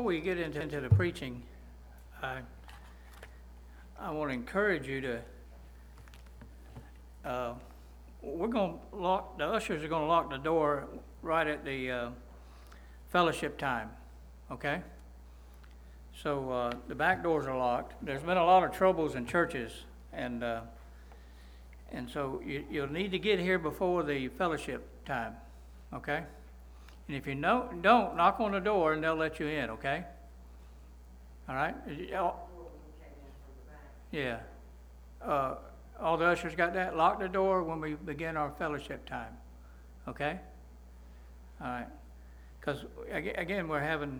we get into the preaching, I want to encourage you to, the ushers are going to lock the door right at the fellowship time, okay? So the back doors are locked. There's been a lot of troubles in churches, and so you'll need to get here before the fellowship time, okay? And if you don't knock on the door and they'll let you in, okay? All right? Yeah. All the ushers got that? Lock the door when we begin our fellowship time, okay? All right. Because, again, we're having,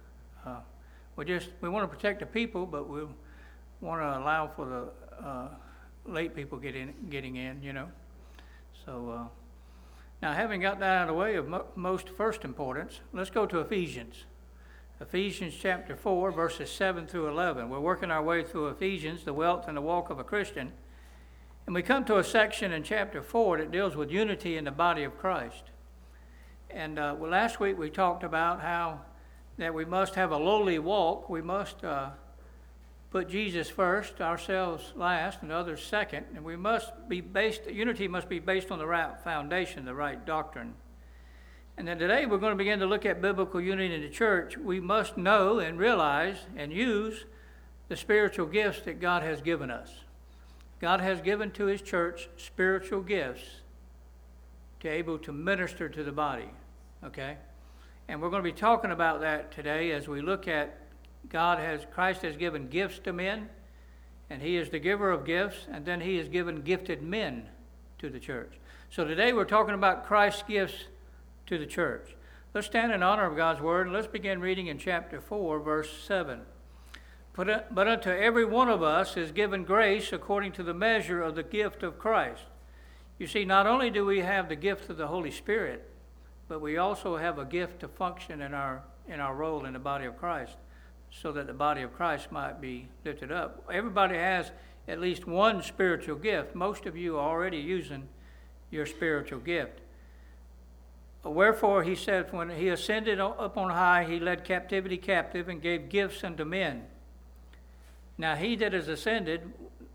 we want to protect the people, but we want to allow for the late people getting in, you know. So, now, having got that out of the way of most first importance, let's go to Ephesians. Ephesians chapter 4, verses 7 through 11. We're working our way through Ephesians, the wealth and the walk of a Christian. And we come to a section in chapter 4 that deals with unity in the body of Christ. And last week we talked about how that we must have a lowly walk. We must put Jesus first, ourselves last, and others second. And we must be unity must be based on the right foundation, the right doctrine. And then today we're going to begin to look at biblical unity in the church. We must know and realize and use the spiritual gifts that God has given us. God has given to His church spiritual gifts to be able to minister to the body, okay? And we're going to be talking about that today as we look at Christ has given gifts to men, and He is the giver of gifts, and then He has given gifted men to the church. So today we're talking about Christ's gifts to the church. Let's stand in honor of God's word, and let's begin reading in chapter 4, verse 7. But unto every one of us is given grace according to the measure of the gift of Christ. You see, not only do we have the gift of the Holy Spirit, but we also have a gift to function in our role in the body of Christ, so that the body of Christ might be lifted up. Everybody has at least one spiritual gift. Most of you are already using your spiritual gift. Wherefore, he said, when He ascended up on high, He led captivity captive and gave gifts unto men. Now He that is ascended,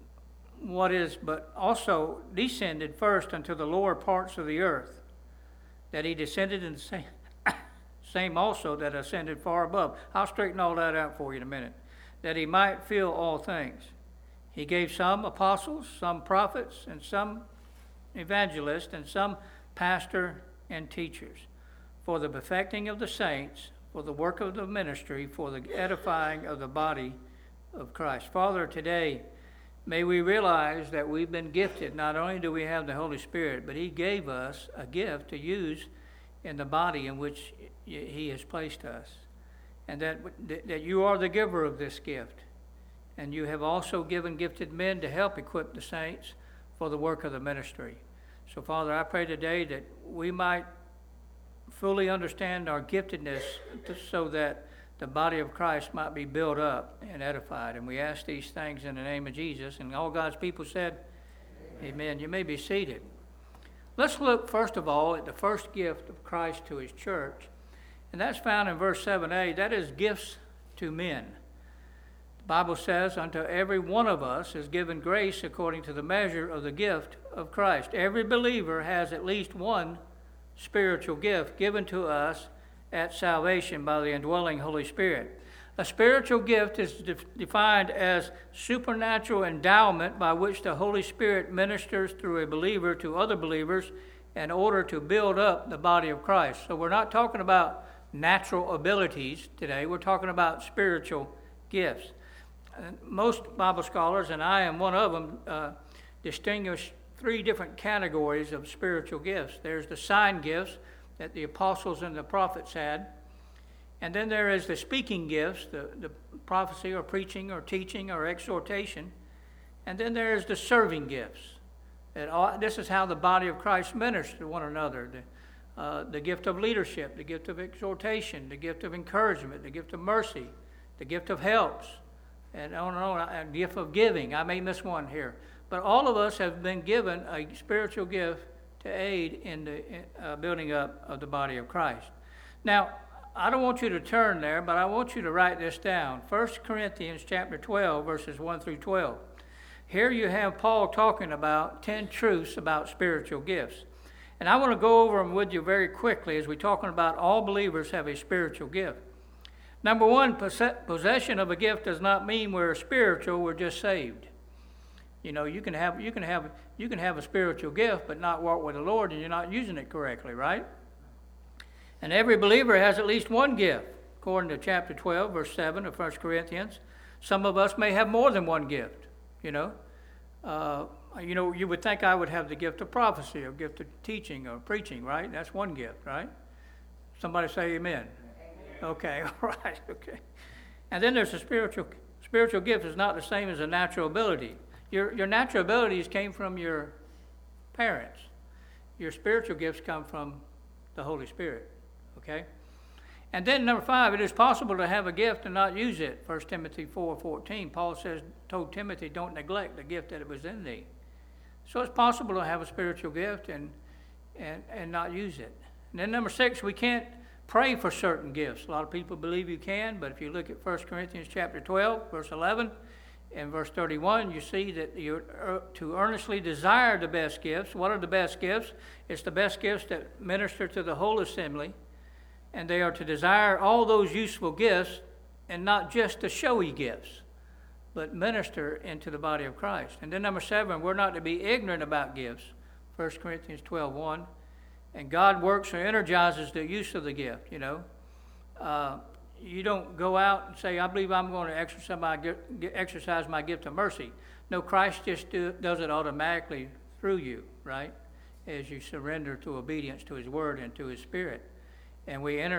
but also descended first unto the lower parts of the earth, that He descended in the same also that ascended far above. I'll straighten all that out for you in a minute. That He might fill all things. He gave some apostles, some prophets, and some evangelists, and some pastor and teachers, for the perfecting of the saints, for the work of the ministry, for the edifying of the body of Christ. Father, today, may we realize that we've been gifted. Not only do we have the Holy Spirit, but He gave us a gift to use in the body in which He has placed us. And that you are the giver of this gift. And you have also given gifted men to help equip the saints for the work of the ministry. So, Father, I pray today that we might fully understand our giftedness so that the body of Christ might be built up and edified. And we ask these things in the name of Jesus. And all God's people said, Amen. You may be seated. Let's look, first of all, at the first gift of Christ to His church. And that's found in verse 7a. That is gifts to men. The Bible says, unto every one of us is given grace according to the measure of the gift of Christ. Every believer has at least one spiritual gift given to us at salvation by the indwelling Holy Spirit. A spiritual gift is defined as supernatural endowment by which the Holy Spirit ministers through a believer to other believers in order to build up the body of Christ. So we're not talking about natural abilities today. We're talking about spiritual gifts. Most Bible scholars, and I am one of them, distinguish three different categories of spiritual gifts. There's the sign gifts that the apostles and the prophets had. And then there is the speaking gifts, the prophecy or preaching or teaching or exhortation. And then there is the serving gifts. This is how the body of Christ ministers to one another. The gift of leadership, the gift of exhortation, the gift of encouragement, the gift of mercy, the gift of helps, and on and on, a gift of giving. I may miss one here. But all of us have been given a spiritual gift to aid in the building up of the body of Christ. Now, I don't want you to turn there, but I want you to write this down. 1 Corinthians chapter 12, verses 1 through 12. Here you have Paul talking about 10 truths about spiritual gifts. And I want to go over them with you very quickly as we're talking about all believers have a spiritual gift. Number one, possession of a gift does not mean we're spiritual, we're just saved. You know, you can have a spiritual gift but not walk with the Lord and you're not using it correctly, right? And every believer has at least one gift, according to chapter 12, verse 7 of 1 Corinthians. Some of us may have more than one gift, you know. You would think I would have the gift of prophecy or gift of teaching or preaching, right? That's one gift, right? Somebody say amen. Okay, all right, okay. And then there's a spiritual gift is not the same as a natural ability. Your natural abilities came from your parents. Your spiritual gifts come from the Holy Spirit, okay? And then number 5, it is possible to have a gift and not use it. 1 Timothy 4:14, Paul told Timothy, don't neglect the gift that it was in thee. So it's possible to have a spiritual gift and not use it. And then number 6, we can't pray for certain gifts. A lot of people believe you can, but if you look at 1 Corinthians chapter 12, verse 11 and verse 31, you see that you're to earnestly desire the best gifts. What are the best gifts? It's the best gifts that minister to the whole assembly, and they are to desire all those useful gifts and not just the showy gifts, but minister into the body of Christ. And then number 7, we're not to be ignorant about gifts. 1 Corinthians 12:1. And God works or energizes the use of the gift, you know. You don't go out and say, I believe I'm going to exercise my gift of mercy. No, Christ just does it automatically through you, right? As you surrender to obedience to his word and to his spirit. And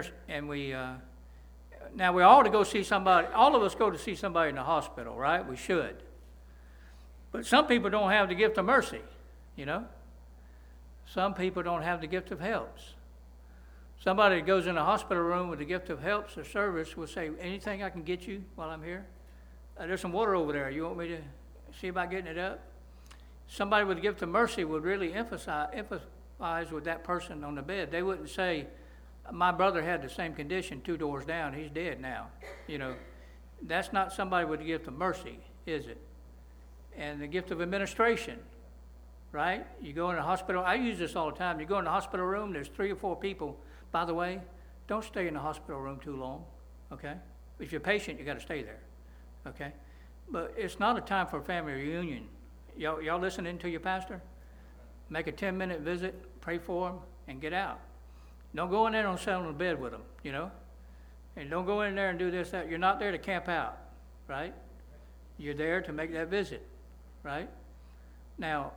now we all to go see somebody, all of us go to see somebody in the hospital, right? We should. But some people don't have the gift of mercy, you know. Some people don't have the gift of helps. Somebody that goes in a hospital room with the gift of helps or service will say, anything I can get you while I'm here? There's some water over there. You want me to see about getting it up? Somebody with the gift of mercy would really empathize with that person on the bed. They wouldn't say, my brother had the same condition 2 doors down. He's dead now. You know, that's not somebody with the gift of mercy, is it? And the gift of administration. Right? You go in a hospital. I use this all the time. You go in the hospital room, there's 3 or 4 people. By the way, don't stay in the hospital room too long, okay? If you're a patient, you got to stay there, okay? But it's not a time for a family reunion. Y'all listening to your pastor? Make a 10-minute visit, pray for them, and get out. Don't go in there and sit on the bed with them, you know? And don't go in there and do this, that. You're not there to camp out, right? You're there to make that visit, right? Now,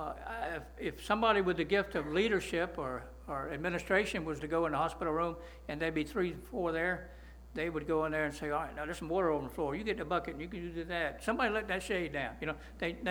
if somebody with the gift of leadership or administration was to go in the hospital room and there'd be 3 or 4 there, they would go in there and say, all right, now there's some water on the floor. You get the bucket and you can do that. Somebody let that shade down. You know,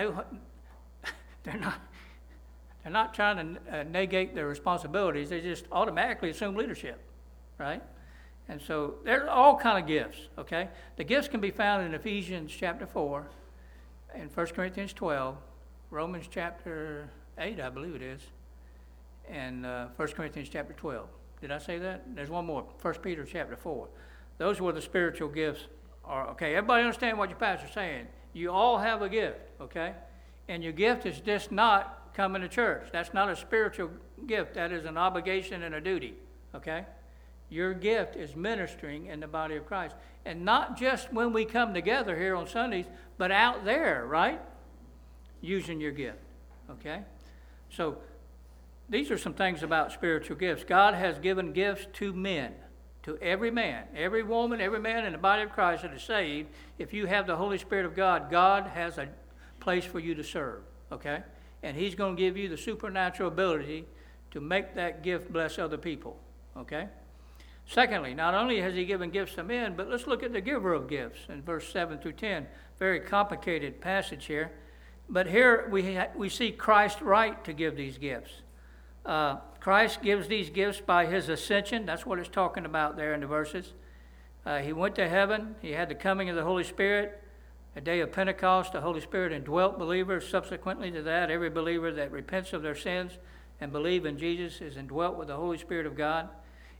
they're not trying to negate their responsibilities. They just automatically assume leadership, right? And so there's all kind of gifts, okay? The gifts can be found in Ephesians chapter 4 and 1 Corinthians 12, Romans chapter 8, I believe it is, and 1 Corinthians chapter 12. Did I say that? There's one more, 1 Peter chapter 4. Those were the spiritual gifts. Okay, everybody understand what your pastor's saying. You all have a gift, okay? And your gift is just not coming to church. That's not a spiritual gift. That is an obligation and a duty, okay? Your gift is ministering in the body of Christ. And not just when we come together here on Sundays, but out there, right? Using your gift, okay? So these are some things about spiritual gifts. God has given gifts to men, to every man, every woman, every man in the body of Christ that is saved. If you have the Holy Spirit of God, God has a place for you to serve, okay? And he's going to give you the supernatural ability to make that gift bless other people, okay? Secondly, not only has he given gifts to men, but let's look at the giver of gifts in verse 7 through 10. Very complicated passage here. But here we see Christ's right to give these gifts. Christ gives these gifts by his ascension. That's what it's talking about there in the verses. He went to heaven. He had the coming of the Holy Spirit. A day of Pentecost, the Holy Spirit indwelt believers. Subsequently to that, every believer that repents of their sins and believe in Jesus is indwelt with the Holy Spirit of God.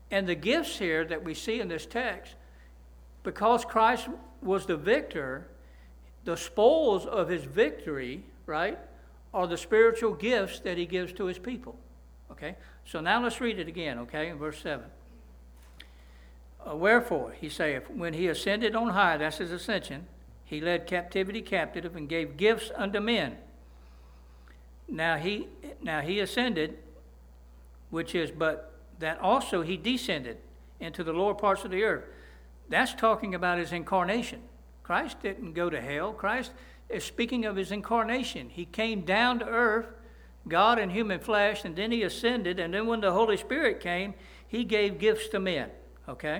And the gifts here that we see in this text, because Christ was the victor, the spoils of his victory, right, are the spiritual gifts that he gives to his people. Okay? So now let's read it again, okay, in verse 7. Wherefore, he saith, when he ascended on high, that's his ascension, he led captivity captive and gave gifts unto men. Now he ascended, which is, but that also he descended into the lower parts of the earth. That's talking about his incarnation. Christ didn't go to hell. Christ is speaking of his incarnation. He came down to earth, God in human flesh, and then he ascended, and then when the Holy Spirit came, he gave gifts to men. Okay?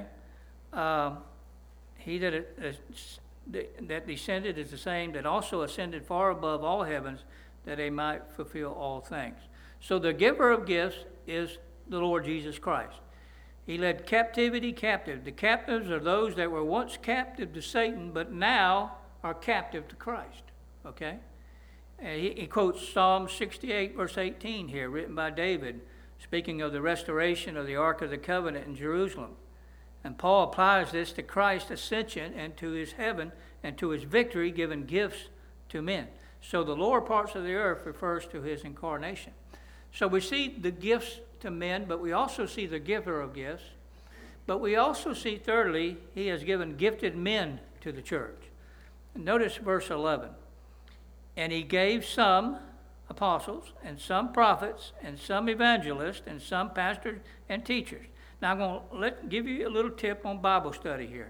He that descended is the same that also ascended far above all heavens, that they might fulfill all things. So the giver of gifts is the Lord Jesus Christ. He led captivity captive. The captives are those that were once captive to Satan, but now are captive to Christ. Okay? And he quotes Psalm 68, verse 18 here, written by David, speaking of the restoration of the Ark of the Covenant in Jerusalem. And Paul applies this to Christ's ascension and to his heaven and to his victory, giving gifts to men. So the lower parts of the earth refers to his incarnation. So we see the gifts to men, but we also see the giver of gifts. But we also see, thirdly, he has given gifted men to the church. Notice verse 11. And he gave some apostles, and some prophets, and some evangelists, and some pastors and teachers. Now I'm going to give you a little tip on Bible study here.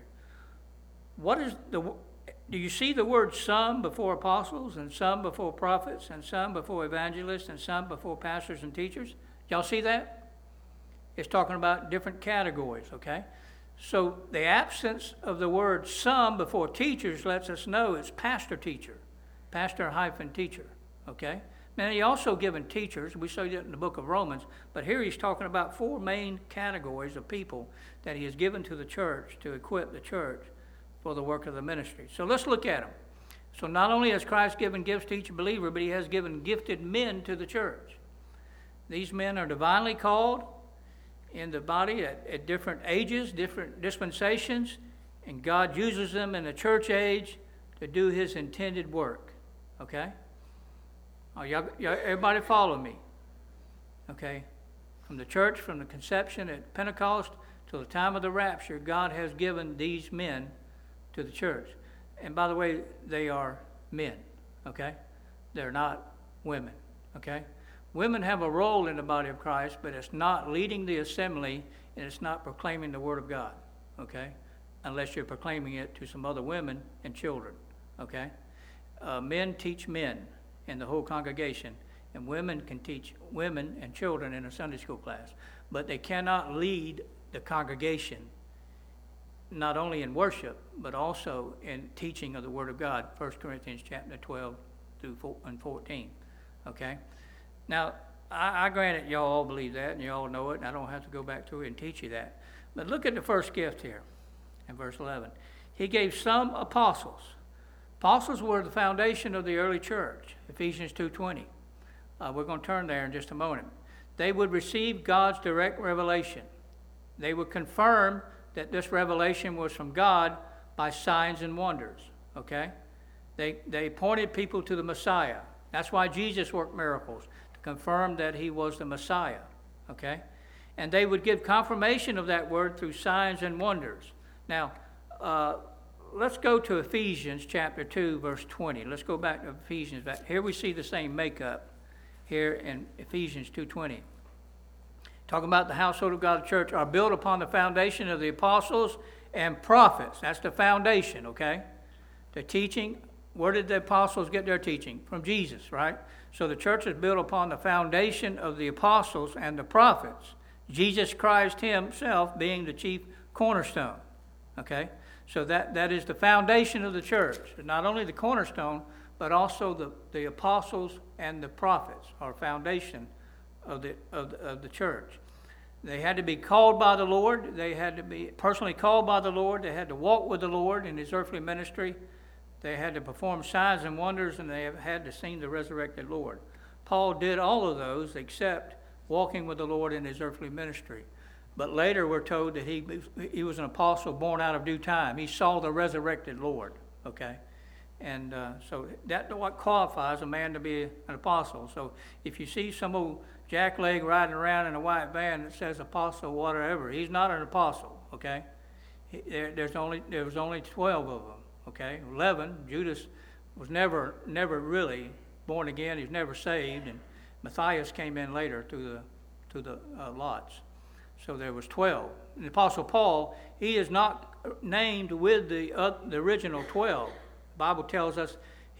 Do you see the word some before apostles, and some before prophets, and some before evangelists, and some before pastors and teachers? Y'all see that? It's talking about different categories, okay? So the absence of the word some before teachers lets us know it's pastor-teacher, pastor-teacher, okay? Now, he also given teachers. We saw that in the book of Romans. But here he's talking about four main categories of people that he has given to the church to equip the church for the work of the ministry. So let's look at them. So not only has Christ given gifts to each believer, but he has given gifted men to the church. These men are divinely called in the body at different ages, different dispensations, and God uses them in the church age to do his intended work. Okay? Everybody follow me. Okay? From the church, from the conception at Pentecost till the time of the rapture, God has given these men to the church. And by the way, they are men. Okay? They're not women. Okay? Women have a role in the body of Christ, but it's not leading the assembly, and it's not proclaiming the Word of God. Okay? Unless you're proclaiming it to some other women and children. Okay? Men teach men in the whole congregation, and women can teach women and children in a Sunday school class, but they cannot lead the congregation not only in worship but also in teaching of the Word of God. 1 Corinthians chapter 12 through 14. Okay? Now, I grant it, y'all all believe that, and you all know it, and I don't have to go back to it and teach you that. But look at the first gift here in verse 11. He gave some apostles. Apostles were the foundation of the early church, Ephesians 2:20. We're going to turn there in just a moment. They would receive God's direct revelation. They would confirm that this revelation was from God by signs and wonders. Okay? They pointed people to the Messiah. That's why Jesus worked miracles, to confirm that he was the Messiah. Okay? And they would give confirmation of that word through signs and wonders. Now, let's go to Ephesians chapter 2, verse 20. Let's go back to Ephesians. Here we see the same makeup here in Ephesians 2:20. Talking about the household of God, the church, are built upon the foundation of the apostles and prophets. That's the foundation, okay? The teaching, where did the apostles get their teaching? From Jesus, right? So the church is built upon the foundation of the apostles and the prophets. Jesus Christ himself being the chief cornerstone, okay? So that is the foundation of the church. Not only the cornerstone, but also the apostles and the prophets are foundation of the church. They had to be called by the Lord. They had to be personally called by the Lord. They had to walk with the Lord in his earthly ministry. They had to perform signs and wonders, and they had to see the resurrected Lord. Paul did all of those except walking with the Lord in his earthly ministry. But later we're told that he was an apostle born out of due time. He saw the resurrected Lord, okay? And so that's what qualifies a man to be an apostle. So if you see some old jackleg riding around in a white van that says apostle, whatever, he's not an apostle, okay? There was only 12 of them, okay? 11, Judas was never really born again. He was never saved, and Matthias came in later through the lots. So there was 12. And the Apostle Paul, he is not named with the original 12. The Bible tells us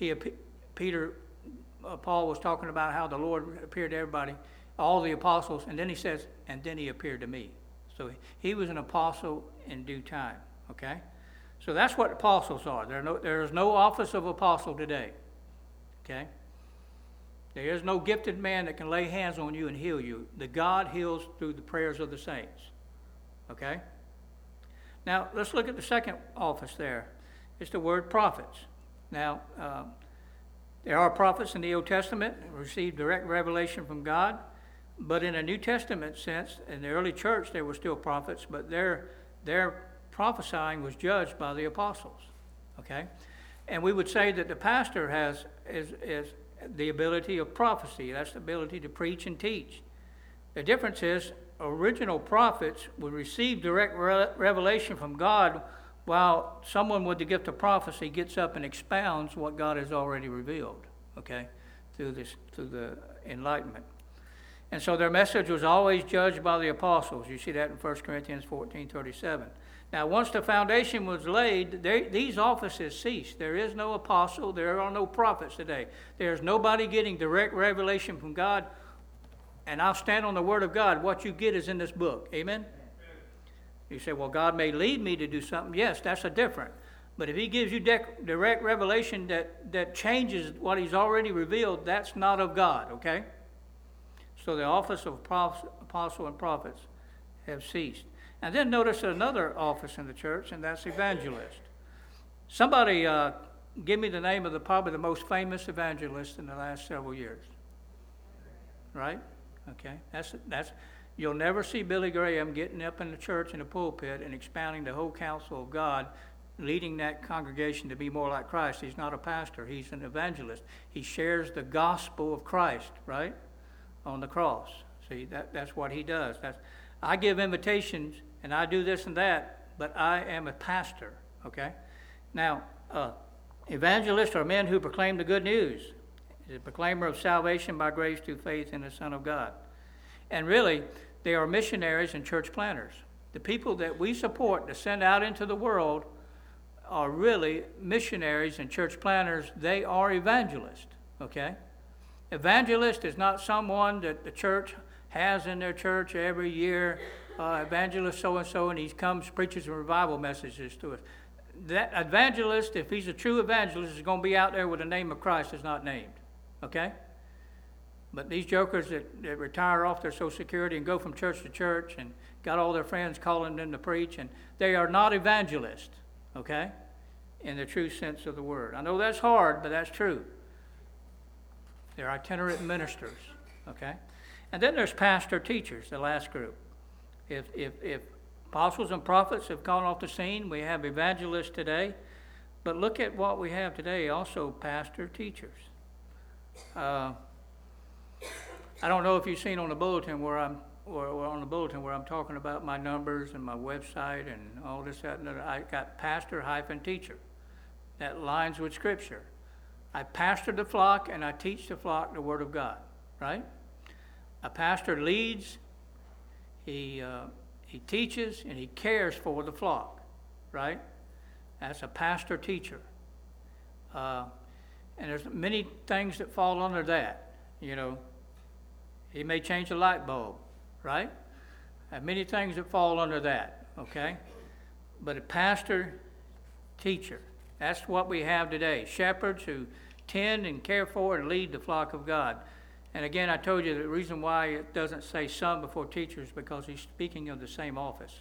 Paul was talking about how the Lord appeared to everybody, all the apostles, and then he says, and then he appeared to me. So he was an apostle in due time, okay? So that's what apostles are. There is no office of apostle today, okay? There is no gifted man that can lay hands on you and heal you. The God heals through the prayers of the saints, okay? Now, let's look at the second office there. It's the word prophets. Now, there are prophets in the Old Testament who received direct revelation from God, but in a New Testament sense, in the early church, there were still prophets, but their prophesying was judged by the apostles, okay? And we would say that the pastor is the ability of prophecy. That's the ability to preach and teach. The difference is original prophets would receive direct revelation from God, while someone with the gift of prophecy gets up and expounds what God has already revealed, okay, through the enlightenment. And so their message was always judged by the apostles. You see that in 1 Corinthians 14:37. Now, once the foundation was laid, these offices ceased. There is no apostle. There are no prophets today. There's nobody getting direct revelation from God. And I'll stand on the Word of God. What you get is in this book. Amen? You say, well, God may lead me to do something. Yes, that's a different. But if he gives you direct revelation that changes what he's already revealed, that's not of God, okay? So the office of apostle and prophets have ceased. And then notice another office in the church, and that's evangelist. Somebody give me the name of probably the most famous evangelist in the last several years. Right? Okay. That's you'll never see Billy Graham getting up in the church in the pulpit and expounding the whole counsel of God, leading that congregation to be more like Christ. He's not a pastor. He's an evangelist. He shares the gospel of Christ, right, on the cross. See, that's what he does. I give invitations, and I do this and that, but I am a pastor, okay? Now, evangelists are men who proclaim the good news. He's a proclaimer of salvation by grace through faith in the Son of God. And really, they are missionaries and church planters. The people that we support to send out into the world are really missionaries and church planters. They are evangelists, okay? Evangelist is not someone that the church has in their church every year, evangelist so-and-so, and he comes, preaches revival messages to us. That evangelist, if he's a true evangelist, is going to be out there with the name of Christ is not named, okay? But these jokers that retire off their Social Security and go from church to church and got all their friends calling them to preach, and they are not evangelists, okay, in the true sense of the word. I know that's hard, but that's true. They're itinerant ministers, okay? And then there's pastor teachers, the last group. If apostles and prophets have gone off the scene, we have evangelists today. But look at what we have today, also pastor teachers. I don't know if you've seen on the bulletin where I'm talking about my numbers and my website and all this, that, and that. I got pastor-teacher. That lines with Scripture. I pastor the flock and I teach the flock the Word of God, right? A pastor leads, he teaches, and he cares for the flock, right? That's a pastor teacher. And there's many things that fall under that, you know. He may change a light bulb, right? And many things that fall under that, okay? But a pastor teacher, that's what we have today. Shepherds who tend and care for and lead the flock of God. And again, I told you the reason why it doesn't say some before teachers, because he's speaking of the same office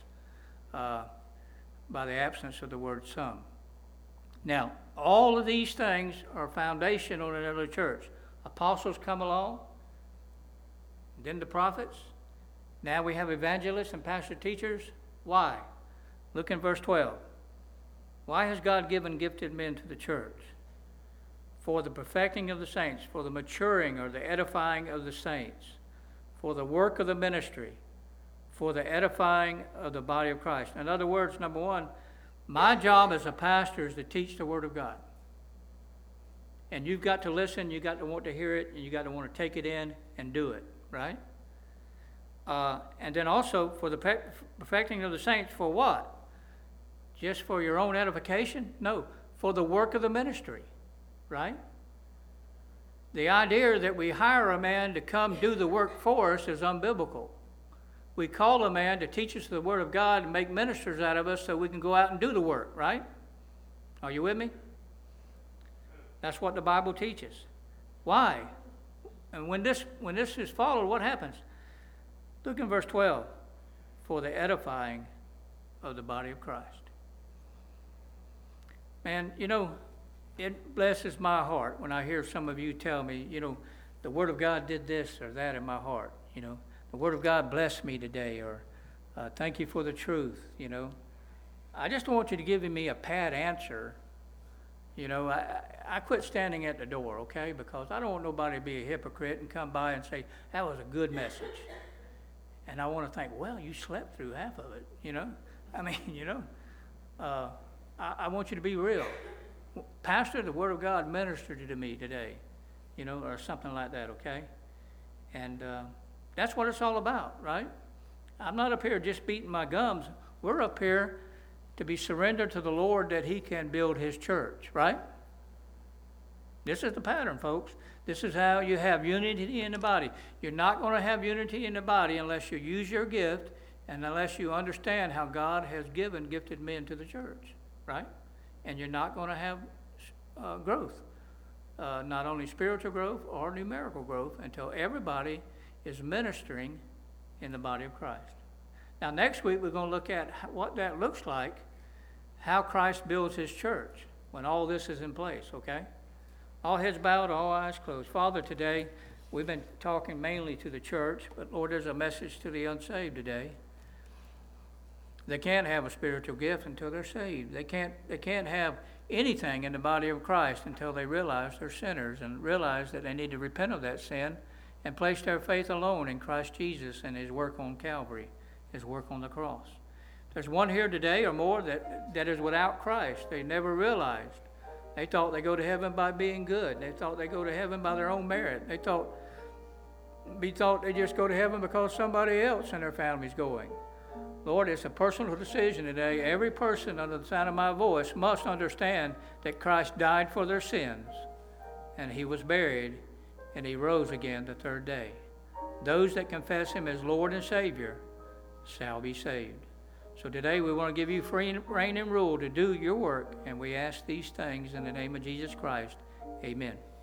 by the absence of the word some. Now, all of these things are foundational in every church. Apostles come along, then the prophets, Now we have evangelists and pastor teachers. Why? Look in verse 12. Why has God given gifted men to the church? For the perfecting of the saints, for the maturing or the edifying of the saints, for the work of the ministry, for the edifying of the body of Christ. In other words, number one, my job as a pastor is to teach the Word of God. And you've got to listen, you've got to want to hear it, and you've got to want to take it in and do it, right? And then also for the perfecting of the saints, for what? Just for your own edification? No, for the work of the ministry, right? The idea that we hire a man to come do the work for us is unbiblical. We call a man to teach us the Word of God and make ministers out of us so we can go out and do the work, right? Are you with me? That's what the Bible teaches. Why? And when this is followed, what happens? Look in verse 12. For the edifying of the body of Christ. Man, it blesses my heart when I hear some of you tell me, the Word of God did this or that in my heart, The Word of God blessed me today, or thank you for the truth, I just don't want you to give me a pat answer. I quit standing at the door, okay? Because I don't want nobody to be a hypocrite and come by and say, that was a good message. And I want to think, well, you slept through half of it, I want you to be real. Pastor, the Word of God ministered to me today, or something like that, okay? And that's what it's all about, right? I'm not up here just beating my gums. We're up here to be surrendered to the Lord that He can build His church, right? This is the pattern, folks. This is how you have unity in the body. You're not going to have unity in the body unless you use your gift and unless you understand how God has given gifted men to the church, right? And you're not going to have growth, not only spiritual growth or numerical growth, until everybody is ministering in the body of Christ. Now, next week, we're going to look at what that looks like, how Christ builds His church when all this is in place, okay? All heads bowed, all eyes closed. Father, today, we've been talking mainly to the church, but Lord, there's a message to the unsaved today. They can't have a spiritual gift until they're saved. They can't have anything in the body of Christ until they realize they're sinners and realize that they need to repent of that sin and place their faith alone in Christ Jesus and His work on Calvary, His work on the cross. There's one here today or more that is without Christ. They never realized. They thought they go to heaven by being good. They thought they go to heaven by their own merit. They thought they just go to heaven because somebody else in their family's going. Lord, it's a personal decision today. Every person under the sound of my voice must understand that Christ died for their sins, and He was buried, and He rose again the third day. Those that confess Him as Lord and Savior shall be saved. So today we want to give you free reign and rule to do your work, and we ask these things in the name of Jesus Christ. Amen.